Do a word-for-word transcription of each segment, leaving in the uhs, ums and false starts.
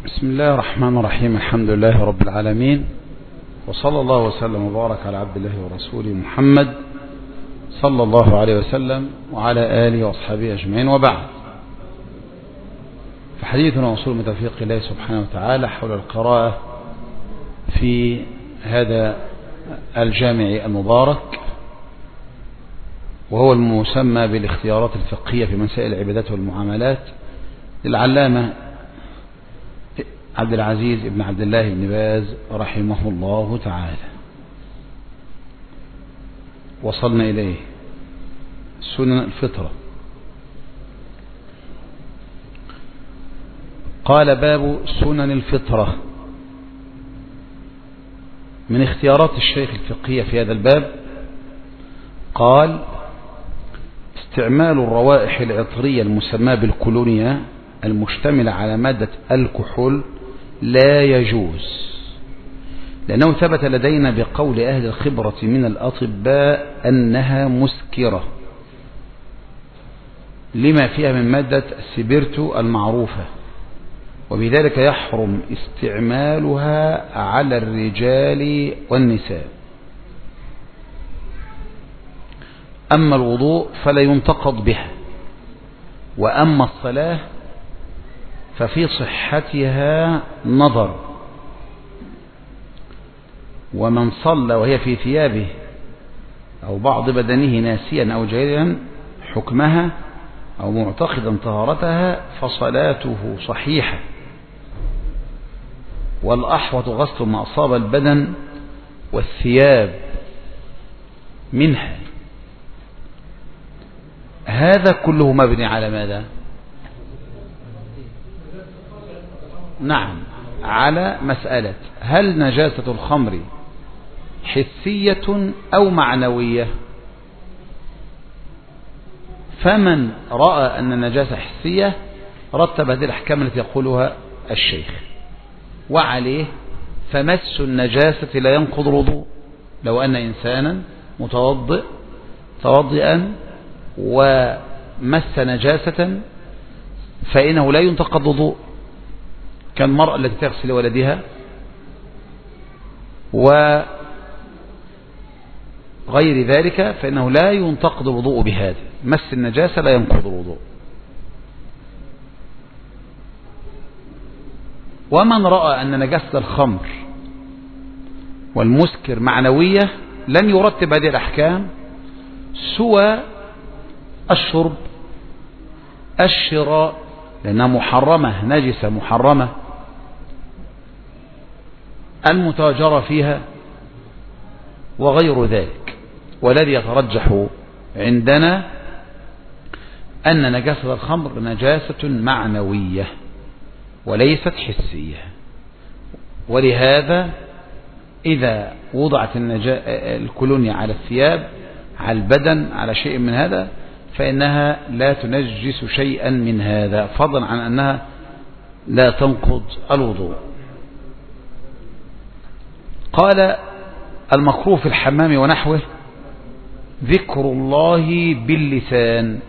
بسم الله الرحمن الرحيم. الحمد لله رب العالمين، وصلى الله وسلم وبارك على عبد الله ورسوله محمد صلى الله عليه وسلم وعلى آله وأصحابه أجمعين، وبعد. فحديثنا وصول من توفيق الله سبحانه وتعالى حول القراءة في هذا الجامع المبارك، وهو المسمى بالاختيارات الفقهية في مسائل العبادات والمعاملات للعلامة عبد العزيز بن عبد الله بن باز رحمه الله تعالى. وصلنا إليه سنن الفطرة. قال: باب سنن الفطرة. من اختيارات الشيخ الفقهية في هذا الباب قال: استعمال الروائح العطرية المسماة بالكولونيا المشتملة على مادة الكحول لا يجوز، لأنه ثبت لدينا بقول أهل الخبرة من الأطباء أنها مسكرة لما فيها من مادة السبيرتو المعروفة، وبذلك يحرم استعمالها على الرجال والنساء. أما الوضوء فلا ينتقض بها، وأما الصلاة ففي صحتها نظر، ومن صلى وهي في ثيابه أو بعض بدنه ناسيا أو جاهلا حكمها أو معتقدا طهارتها فصلاته صحيحة، والأحوط غسل ما أصاب البدن والثياب منها. هذا كله مبني على ماذا؟ نعم، على مسألة هل نجاسة الخمر حسية أو معنوية؟ فمن رأى أن النجاسة حسية رتب هذه الأحكام التي يقولها الشيخ، وعليه فمس النجاسة لا ينقض الوضوء. لو أن إنسانا متوضئ توضئا ومس نجاسة فإنه لا ينتقض وضوء، كالمرأة التي تغسل ولدها وغير ذلك فإنه لا ينتقض الوضوء بهذا. مس النجاسة لا ينقض الوضوء. ومن رأى أن نجاسة الخمر والمسكر معنوية لن يرتب هذه الأحكام سوى الشرب، الشراء لأنها محرمة، نجسة محرمة، المتاجرة فيها وغير ذلك. والذي يترجح عندنا أن نجاسة الخمر نجاسة معنوية وليست حسية، ولهذا إذا وضعت الكولونيا على الثياب على البدن على شيء من هذا فإنها لا تنجس شيئا من هذا، فضلا عن أنها لا تنقض الوضوء. قال: المكروه في الحمام ونحوه ذكر الله باللسان.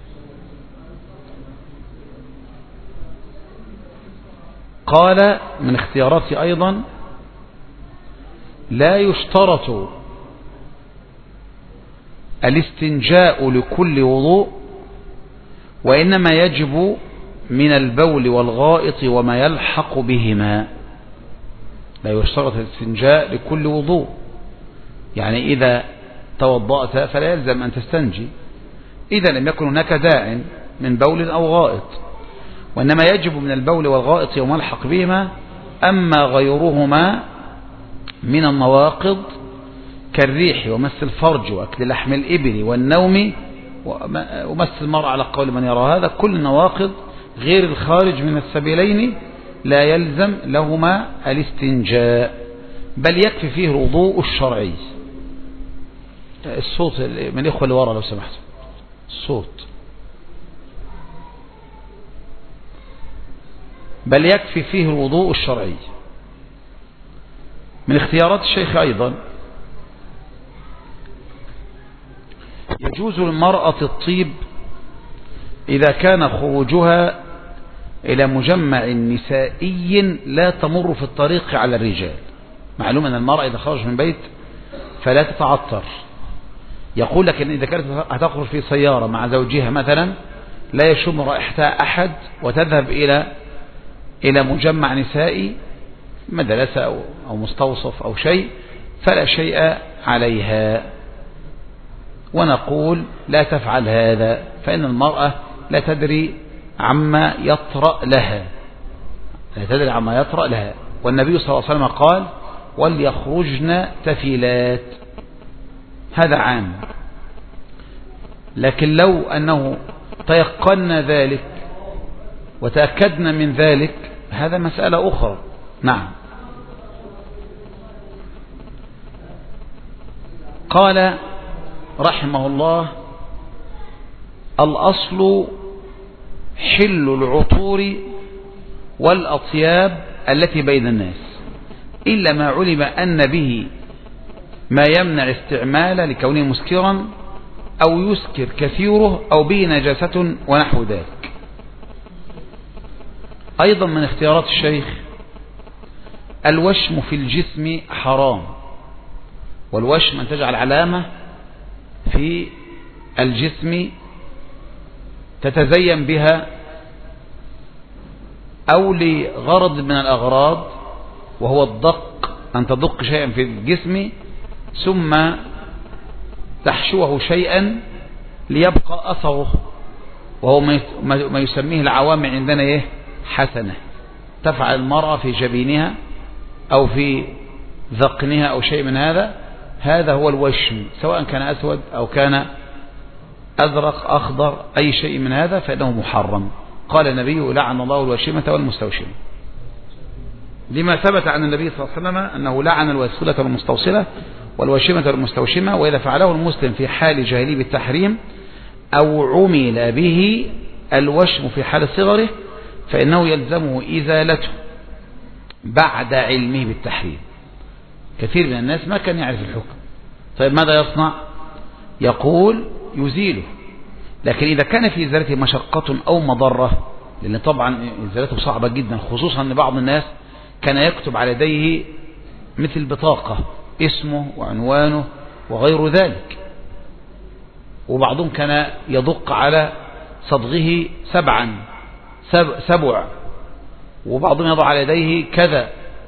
قال: من اختياراتي أيضا لا يشترط الاستنجاء لكل وضوء، وإنما يجب من البول والغائط وما يلحق بهما. لا يشترط الاستنجاء لكل وضوء، يعني إذا توضأت فلا يلزم أن تستنجي إذا لم يكن هناك داع من بول أو غائط، وإنما يجب من البول والغائط وما يلحق بهما. أما غيرهما من النواقض كالريح ومس الفرج وأكل لحم الإبل والنوم ومس المرء على قول من يرى هذا، كل نواقض غير الخارج من السبيلين لا يلزم لهما الاستنجاء، بل يكفي فيه الوضوء الشرعي. الصوت من الإخوة اللي ورا لو سمحت، الصوت. بل يكفي فيه الوضوء الشرعي. من اختيارات الشيخ أيضا يجوز للمرأة الطيب إذا كان خروجها إلى مجمع نسائي لا تمر في الطريق على الرجال. معلوم أن المرأة إذا خرج من بيت فلا تتعطر. يقول لك إن إذا كانت هتخرج في سيارة مع زوجها مثلا لا يشم رائحتها أحد وتذهب إلى إلى مجمع نسائي مدرسة أو, أو مستوصف أو شيء فلا شيء عليها. ونقول لا تفعل هذا فإن المرأة لا تدري عما يطرأ لها لا تدري عما يطرأ لها. والنبي صلى الله عليه وسلم قال وليخرجن تفيلات، هذا عام. لكن لو أنه تيقنا ذلك وتأكدنا من ذلك هذا مسألة أخرى. نعم. قال رحمه الله الأصل حل العطور والأطياب التي بين الناس إلا ما علم أن به ما يمنع استعماله لكونه مسكرا أو يسكر كثيره أو به نجاسة ونحو ذلك. أيضا من اختيارات الشيخ الوشم في الجسم حرام. والوشم أن تجعل علامة في الجسم تتزين بها أو لغرض من الأغراض وهو الدق، أن تدق شيئا في الجسم ثم تحشوه شيئا ليبقى أثره، وهو ما يسميه العوام عندنا إيه حسنة. تفعل المرأة في جبينها أو في ذقنها أو شيء من هذا، هذا هو الوشم، سواء كان أسود أو كان أزرق أخضر أي شيء من هذا فإنه محرم. قال النبي لعن الله الوشمة والمستوشمة، لما ثبت عن النبي صلى الله عليه وسلم أنه لعن الوسولة والمستوصلة والوشمة والمستوشمة. وإذا فعله المسلم في حال جاهليه بالتحريم أو عمل به الوشم في حال صغره فإنه يلزمه إزالته بعد علمه بالتحريم. كثير من الناس ما كان يعرف الحكم، طيب ماذا يصنع؟ يقول يزيله. لكن إذا كان في إزالته مشقة أو مضرة، لأن طبعا إزالته صعبة جدا، خصوصا أن بعض الناس كان يكتب على يديه مثل بطاقة اسمه وعنوانه وغير ذلك، وبعضهم كان يدق على صدغه سبعا سبع، وبعضهم يضع على يديه كذا،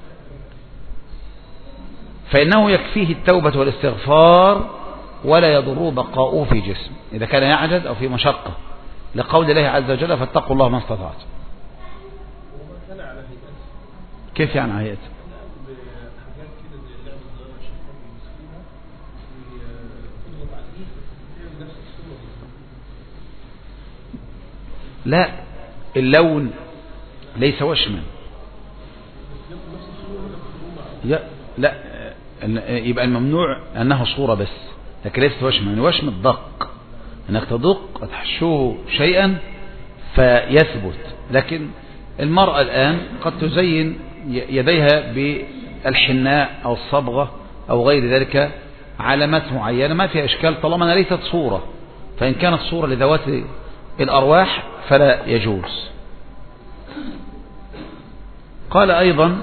فإنه يكفيه التوبة والاستغفار ولا يضر بقاؤه في جسم إذا كان يعجز أو في مشقة، لقول الله عز وجل فاتقوا الله ما استطعتم. كيف يعني هيئة؟ لا، اللون ليس وشما. لا، يبقى الممنوع أنه صورة بس، لكن ليست وشما. الوشم الدق، أنك تدق وتحشوه شيئا فيثبت. لكن المرأة الآن قد تزين يديها بالحناء أو الصبغة أو غير ذلك علامات معينة، ما فيها إشكال طالما أنها ليست صورة. فإن كانت صورة لذوات الأرواح فلا يجوز. قال أيضا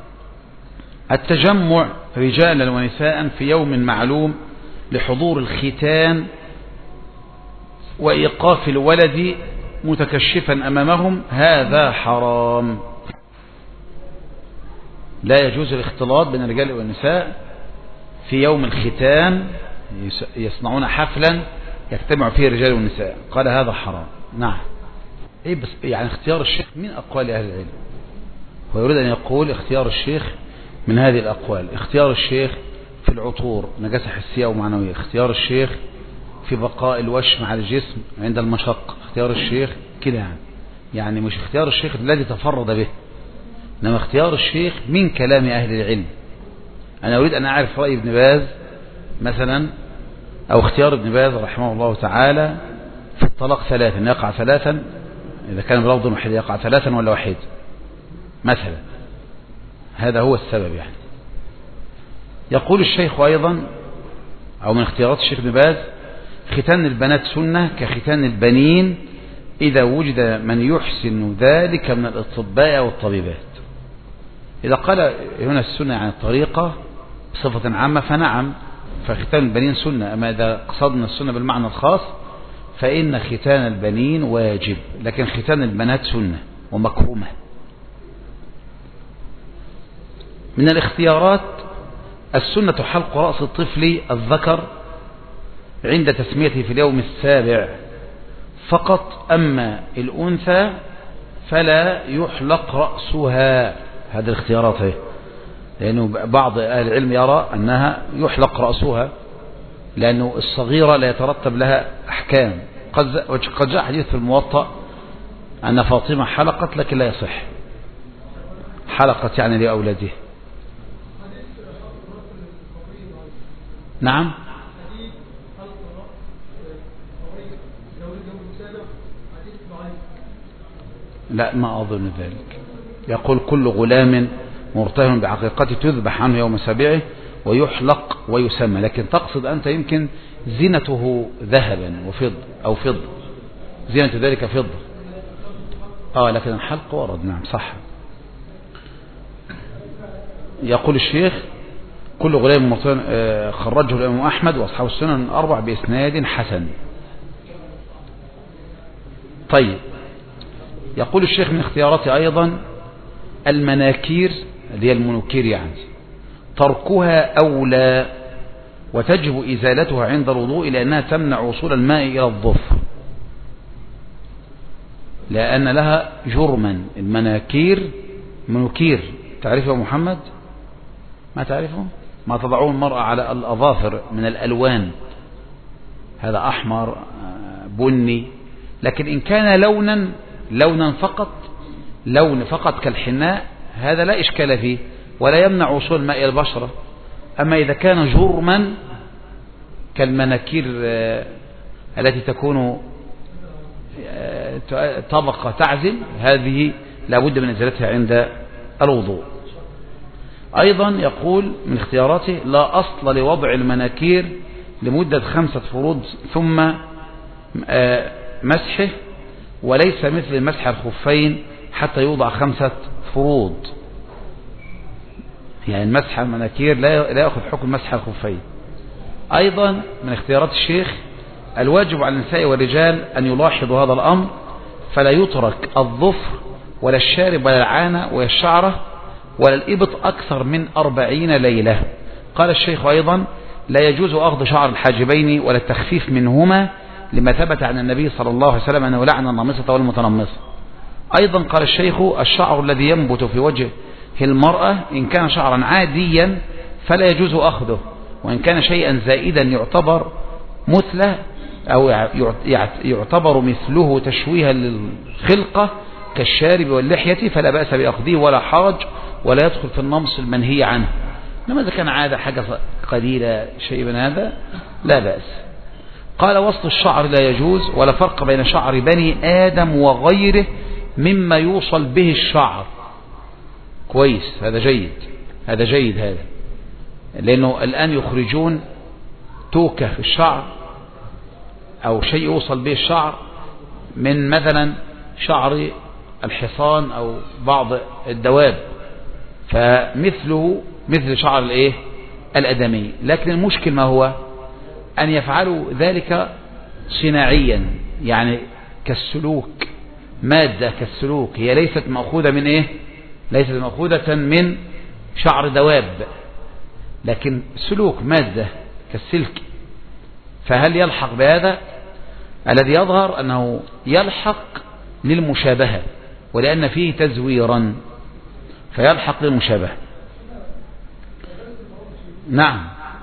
التجمع رجالا ونساء في يوم معلوم لحضور الختان وإيقاف الولد متكشفا أمامهم هذا حرام. لا يجوز الاختلاط بين الرجال والنساء في يوم الختان، يصنعون حفلا يجتمع فيه الرجال والنساء، قال هذا حرام. نعم. ايه بس يعني اختيار الشيخ من أقوال أهل العلم، ويريد أن يقول اختيار الشيخ من هذه الأقوال. اختيار الشيخ في العطور نجاسة حسية ومعنوية، اختيار الشيخ في بقاء الوشم على الجسم عند المشقة، اختيار الشيخ كده يعني يعني مش اختيار الشيخ الذي تفرد به، إنما اختيار الشيخ من كلام أهل العلم. أنا أريد أن أعرف رأي ابن باز مثلا، أو اختيار ابن باز رحمه الله تعالى في الطلاق ثلاثا، أن يقع ثلاثا إذا كان بلفظ واحد يقع ثلاثا ولا واحد مثلا، هذا هو السبب يعني. يقول الشيخ أيضا أو من اختيارات الشيخ ابن باز ختان البنات سنة كختان البنين إذا وجد من يحسن ذلك من الأطباء والطبيبات. إذا قال هنا السنة عن الطريقة بصفة عامة فنعم، فختان البنين سنة. أما إذا قصدنا السنة بالمعنى الخاص فإن ختان البنين واجب، لكن ختان البنات سنة ومكرمة. من الاختيارات السنة حلق رأس الطفل الذكر عند تسميته في اليوم السابع فقط، أما الأنثى فلا يحلق رأسها. هذه الاختيارات هي، لأنه بعض أهل العلم يرى أنها يحلق رأسها، لأنه الصغيرة لا يترتب لها أحكام. قد جاء حديث في الموطأ أن فاطمة حلقت لكن لا يصح، حلقت يعني لأولادها. نعم. لا ما أظن ذلك. يقول كل غلام مرتهن بعقيقته تذبح عنه يوم سابعه ويحلق ويسمى، لكن تقصد أنت يمكن زينته ذهبا وفضة أو فضة، زينة ذلك فضة. آه لكن الحلق ورد. نعم صح. يقول الشيخ كل غلام مرتهن خرجه الإمام أحمد وأصحاب السنن الأربع بإسناد حسن. طيب يقول الشيخ من اختياراتي أيضا المناكير اللي هي المنوكير يعني تركها أولى، وتجب إزالتها عند الوضوء لأنها تمنع وصول الماء إلى الظفر، لأن لها جرما. المناكير منوكير تعرفه يا محمد؟ ما تعرفه؟ ما تضعون المرأة على الأظافر من الألوان، هذا أحمر بني، لكن إن كان لونا لونا فقط لون فقط كالحناء هذا لا إشكال فيه ولا يمنع وصول الماء إلى البشرة. أما إذا كان جرما كالمناكير التي تكون طبقة تعزل هذه لابد من إزالتها عند الوضوء. أيضا يقول من اختياراته لا أصل لوضع المناكير لمدة خمسة فروض ثم مسحه، وليس مثل مسح الخفين حتى يوضع خمسة فروض. يعني مسح المناكير لا يأخذ حكم مسح الخفين. أيضا من اختيارات الشيخ الواجب على النساء والرجال أن يلاحظوا هذا الأمر، فلا يترك الظفر ولا الشارب ولا العانة ولا الشعرة ولا الإبط أكثر من أربعين ليلة. قال الشيخ أيضا لا يجوز أخذ شعر الحاجبين ولا التخفيف منهما لما ثبت عن النبي صلى الله عليه وسلم أنه لعن النامصة والمتنمصة. أيضا قال الشيخ الشعر الذي ينبت في وجه المرأة إن كان شعرا عاديا فلا يجوز أخذه، وإن كان شيئا زائدا يعتبر مثله أو يعتبر مثله تشويها للخلقة كالشارب واللحية فلا بأس بأخذه ولا حرج ولا يدخل في النمص المنهي عنه. إنما إذا كان عادة حاجة قليلة شيء من هذا لا بأس. قال وسط الشعر لا يجوز، ولا فرق بين شعر بني آدم وغيره مما يوصل به الشعر. كويس، هذا جيد، هذا جيد هذا، لأنه الآن يخرجون توكة في الشعر أو شيء يوصل به الشعر من مثلا شعر الحصان أو بعض الدواب، فمثله مثل شعر الايه الأدمي. لكن المشكل ما هو أن يفعلوا ذلك صناعيا، يعني كالسلوك، مادة كالسلوك هي ليست مأخوذة من ايه ليست مأخوذة من شعر دواب، لكن سلوك مادة كالسلك. فهل يلحق بهذا؟ الذي يظهر أنه يلحق للمشابهة، ولأن فيه تزويرا فيلحق للمشابهة. نعم.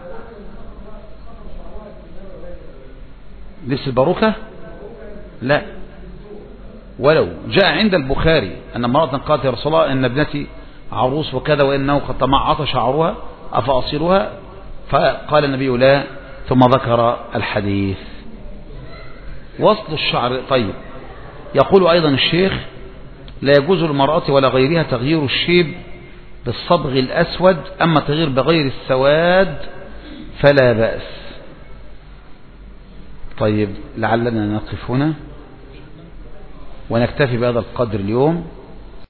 لبس الباروكة لا، ولو جاء عند البخاري أن امرأة قالت يا رسول الله إن ابنتي عروس وكذا وإنه قد تمعط شعرها أفأصلها، فقال النبي لا، ثم ذكر الحديث. وصل الشعر. طيب يقول أيضا الشيخ لا يجوز للمرأة ولا غيرها تغيير الشيب بالصبغ الأسود، أما تغيير بغير السواد فلا بأس. طيب لعلنا نقف هنا. ونكتفي بهذا القدر اليوم،